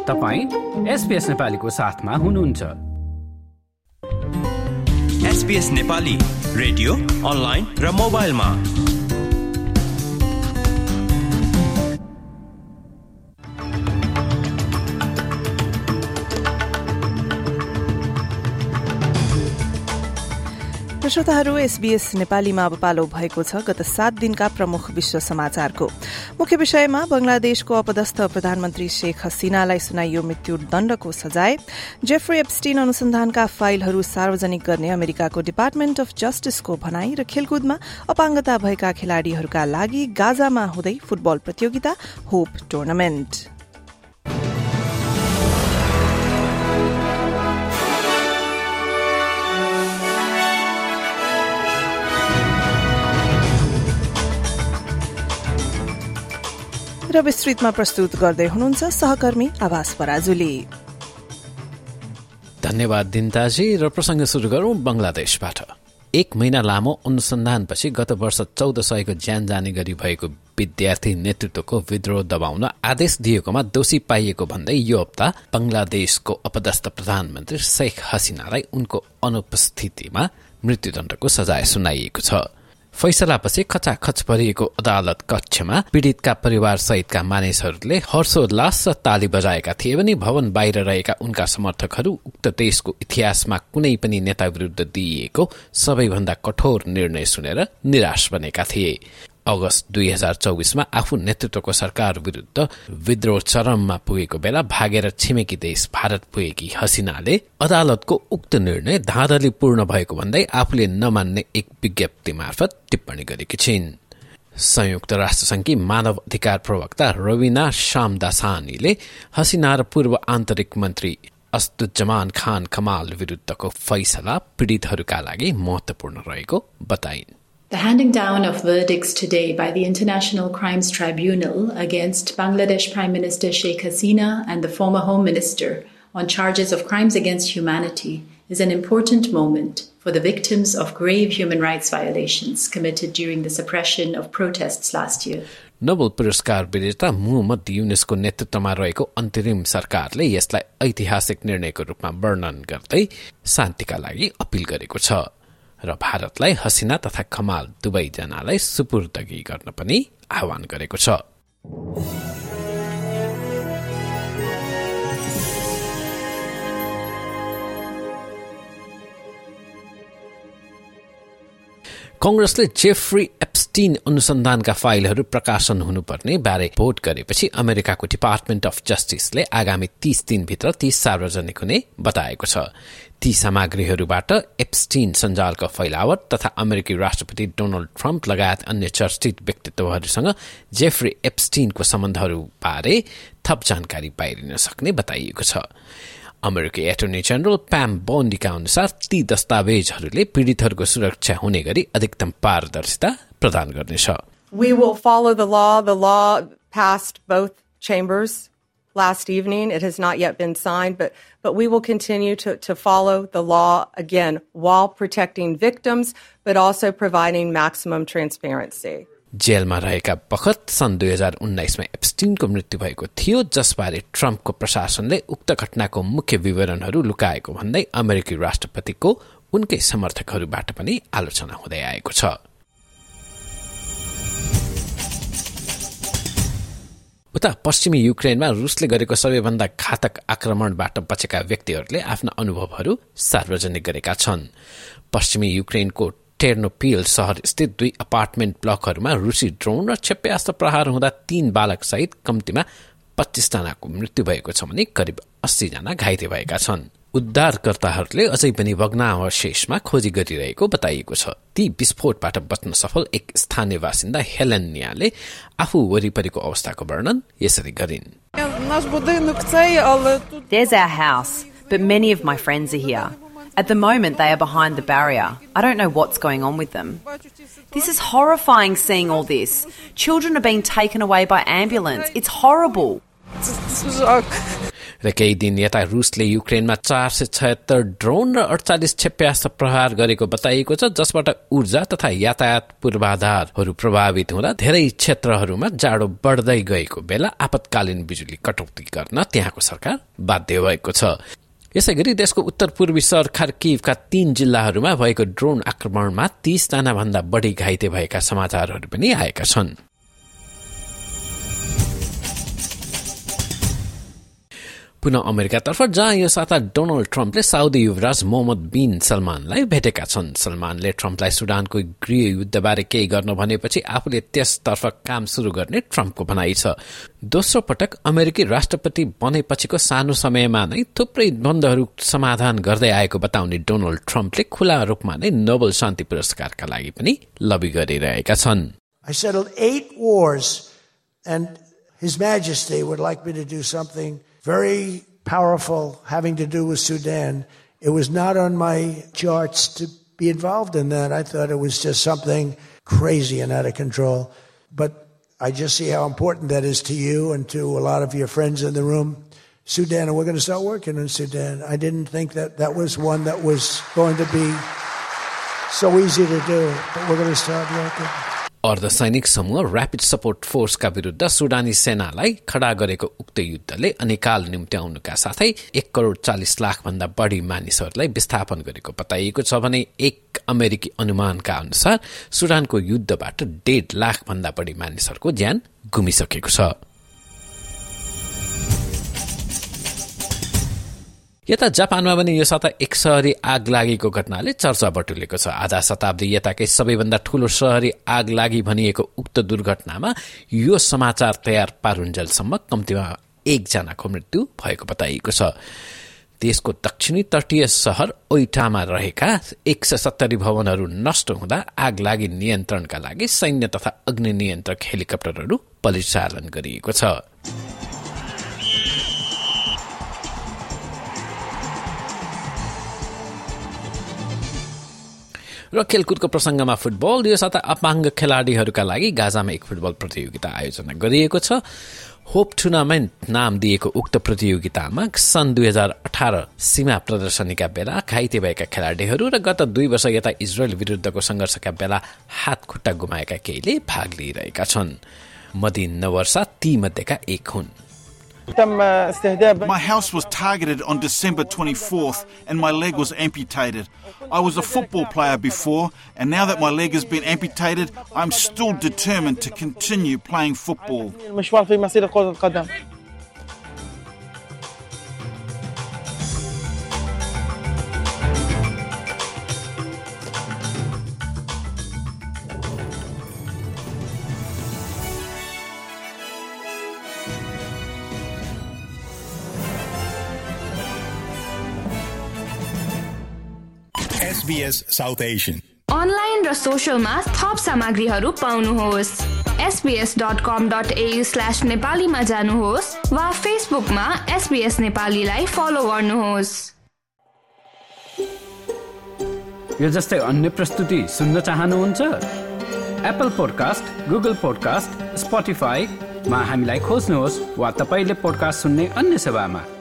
तपाईं SBS नेपालीको साथमा हुनुहुन्छ। SBS नेपाली रेडियो, अनलाइन र मोबाइलमा। श्रोताहरू, SBS नेपालीमा अब पालो भएको छ गत 7 दिनका प्रमुख विश्व समाचारको। मुख्य विषयमा बंगलादेशको अपदस्थ प्रधानमन्त्री शेख हसीनालाई सुनाइयो मृत्युदण्डको सजाय, जेफ्री एप्स्टीन अनुसन्धानका फाइलहरू सार्वजनिक गर्ने अमेरिकाको डिपार्टमेन्ट अफ जस्टिसको भनाई र खेलकुदमा अपाङ्गता भएका खेलाड़ीहरूका लागि गाजामा हुँदै फुटबल प्रतियोगिता होप टुर्नामेन्ट। र विस्तृतमा प्रस्तुत गर्दै हुनुहुन्छ सहकर्मी आभास पराजुली। धन्यवाद दिनताजी। र प्रसंग सुरु गरौं बंगलादेशबाट। 1 महिना लामो अनुसन्धानपछि गत वर्ष 1400 को ज्यान जाने गरी भएको विद्यार्थी नेतृत्वको विद्रोह दबाउन आदेश दिएकोमा दोषी पाइएको भन्दै यो हप्ता बंगलादेशको अपदस्थ प्रधानमन्त्री शेख हसीनालाई उनको अनुपस्थितिमा मृत्युदण्डको सजाय सुनाइएको छ। फैसलापछि खचाखच भरिएको अदालत कक्षमा पीड़ितका परिवार सहितका मानिसहरूले हर्षोल्लास र ताली बजाएका थिए भने भवन बाहिर रहेका उनका समर्थकहरू उक्त देशको इतिहासमा कुनै पनि नेता विरुद्ध दिइएको सबैभन्दा कठोर निर्णय सुनेर निराश बनेका थिए। अगस्त 2024 मा आफू नेतृत्वको सरकार विरुद्ध विद्रोह चरममा पुगेको बेला भागेर छिमेकी देश भारत पुगेकी हसीनाले अदालतको उक्त निर्णय धाँधलीपूर्ण भएको भन्दै आफूले नमान्ने एक विज्ञप्ति मार्फत टिप्पणी गरेकी छिन्। संयुक्त राष्ट्रसंघकी मानव अधिकार प्रवक्ता रविना शामदासानीले हसीना र पूर्व आन्तरिक मन्त्री असदुज्जमान खान कमाल विरुद्धको फैसला पीड़ितहरूका लागि महत्वपूर्ण रहेको बताइन्। The handing down of verdicts today by the International Crimes Tribunal against Bangladesh Prime Minister Sheikh Hasina and the former Home Minister on charges of crimes against humanity is an important moment for the victims of grave human rights violations committed during the suppression of protests last year. Nobel पुरस्कार विजेता मोहम्मद युनुसको नेतृत्वमा रहेको अन्तरिम सरकारले यसलाई ऐतिहासिक निर्णयको रूपमा वर्णन गर्दै शान्तिका लागि अपील गरेको छ र भारतलाई हसीना तथा कमाल दुवैजनालाई सुपुर्दगी गर्न पनि आह्वान गरेको छ। कांग्रेसले जेफ्री एप्स्टीन अनुसन्धानका फाइलहरू प्रकाशन हुनुपर्ने बारे भोट गरेपछि अमेरिकाको डिपार्टमेन्ट अफ जस्टिसले आगामी 30 दिनभित्र ती सार्वजनिक हुने बताएको छ। ती सामग्रीहरूबाट एप्स्टीन सञ्जालको फैलावट तथा अमेरिकी राष्ट्रपति डोनाल्ड ट्रम्प लगायत अन्य चर्चित व्यक्तित्वहरूसँग जेफ्री एप्स्टीनको सम्बन्धहरू बारे थप जानकारी बाहिरिन सक्ने बताइएको छ। अमेरिकी एटर्नी जनरल प्याम बोन्डीका अनुसार ती दस्तावेजहरूले पीड़ितहरूको सुरक्षा हुने गरी अधिकतम पारदर्शिता प्रदान गर्नेछ। We will follow the law. The law passed both chambers last evening. It has not yet been signed, but we will continue to follow the law again while protecting victims, but also providing maximum transparency. जेलमा रहेका बखत सन् 2019 मा एप्स्टीनको मृत्यु भएको थियो, जसबारे ट्रम्पको प्रशासनले उक्त घटनाको मुख्य विवरणहरू लुकाएको भन्दै अमेरिकी राष्ट्रपतिको उनकै समर्थकहरूबाट पनि आलोचना हुँदै आएको छ। उता पश्चिमी युक्रेनमा रुसले गरेको सबैभन्दा घातक आक्रमणबाट बचेका व्यक्तिहरूले आफ्ना अनुभवहरू सार्वजनिक गरेका छन्। पश्चिमी युक्रेनको टेर्नोपिल शहर स्थित 2 अपार्टमेन्ट ब्लकहरूमा रुसी ड्रोन र क्षेप्यास्त्र प्रहार हुँदा 3 बालक सहित कम्तीमा 25 जनाको मृत्यु भएको छ भने करिब 80 जना घाइते भएका छन्। उद्धारकर्ताहरूले अझै पनि भग्नावशेषमा खोजी गरिरहेको बताइएको छ। ती विस्फोटबाट बच्न सफल एक स्थानीय बासिन्दा हेलेनियाले आफू वरिपरिको अवस्थाको वर्णन यसरी गरिन्। There's our house, but many of my friends are here. At the moment, they are behind the barrier. I don't know what's going on with them. This is horrifying seeing all this. Children are being taken away by ambulance. It's horrible. र केही दिन यता रुसले युक्रेनमा 476 drone र 48 क्षेप्यास्त्र प्रहार गरेको बताइएको छ, जसबाट ऊर्जा तथा यातायात पूर्वाधारहरू प्रभावित हुँदा धेरै क्षेत्रहरूमा जाडो बढ्दै गएको बेला आपतकालीन बिजुली कटौती गर्न त्यहाँको सरकार बाध्य भएको छ। यसैगरी देशको उत्तर पूर्वी सहर खार्किभका 3 जिल्लाहरूमा भएको ड्रोन आक्रमणमा 30 जना भन्दा बढी घाइते भएका समाचारहरू पनि आएका छन्। पुनः अमेरिकातर्फ, जहाँ यो साता डोनाल्ड ट्रम्पले साउदी युवराज मोहम्मद बिन सलमानलाई भेटेका छन्। सलमानले ट्रम्पलाई सुडानको गृह युद्धबारे केही गर्न भनेपछि आफूले त्यसतर्फ काम सुरु गर्ने ट्रम्पको भनाइ छ। दोस्रो पटक अमेरिकी राष्ट्रपति बनेपछिको सानो समयमा नै थुप्रै द्वन्द्वहरू समाधान गर्दै आएको बताउने डोनाल्ड ट्रम्पले खुला रूपमा नै नोबेल शान्ति पुरस्कारका लागि पनि लबी गरिरहेका छन्। I settled 8 wars and His Majesty would like me to do something very powerful having to do with Sudan. It was not on my charts to be involved in that. I thought it was just something crazy and out of control. But I just see how important that is to you and to a lot of your friends in the room. Sudan, and we're going to start working in Sudan. I didn't think that that was one that was going to be so easy to do, but we're going to start working. अर्धसैनिक समूह rapid support फोर्सका विरुद्ध सुडानी सेनालाई खडा गरेको उक्त युद्धले अनिकाल निम्त्याउनुका साथै 1,40,00,000 भन्दा बढी मानिसहरूलाई विस्थापन गरेको बताइएको छ भने एक अमेरिकी अनुमानका अनुसार सुडानको युद्धबाट 1.5 लाख भन्दा बढी मानिसहरूको ज्यान गुमिसकेको छ। यता जापानमा पनि यो साता एक शहरी आग लागेको घटनाले चर्चा बटुलेको छ। आधा शताब्दी यताकै सबैभन्दा ठूलो शहरी आग लागि भनिएको उक्त दुर्घटनामा यो समाचार तयार पारुन्जेलसम्म कम्तीमा 1 जनाको मृत्यु भएको बताइएको छ। देशको दक्षिणी तटीय शहर ओइटामा रहेका 170 भवनहरू नष्ट हुँदा आग लागि नियन्त्रणका लागि सैन्य तथा अग्नि नियन्त्रक हेलिकप्टरहरू परिचालन गरिएको छ। र खेलकुदको प्रसंगमा फुटबल, यो साता अपाङ्ग खेलाडीहरूका लागि गाजामा एक फुटबल प्रतियोगिता आयोजना गरिएको छ। होप टुर्नामेन्ट नाम दिएको उक्त प्रतियोगितामा सन् 2018 सीमा प्रदर्शनीका बेला घाइते भएका खेलाडीहरू र गत 2 वर्ष यता इजरायल विरुद्धको संघर्षका बेला हात खुट्टा गुमाएका केहीले भाग लिइरहेका छन्। मदिन नवर्सा ती मध्येका एक हुन्। My house was targeted on December 24th and my leg was amputated. I was a football player before, and now that my leg has been amputated, I'm still determined to continue playing football. SBS South Asian online र सोशलमा थप सामग्रीहरू पाउनुहोस्। sbs.com.au/नेपालीमा जानुहोस् वा फेसबुकमा SBS नेपालीलाई follow गर्नुहोस्। यो जस्तै अन्य प्रस्तुति सुन्न चाहनुहुन्छ? एप्पल पोडकास्ट, गुगल पोडकास्ट, स्पोटिफाईमा हामीलाई खोज्नुहोस् वा तपाईले पोडकास्ट सुन्ने अन्य सेवामा।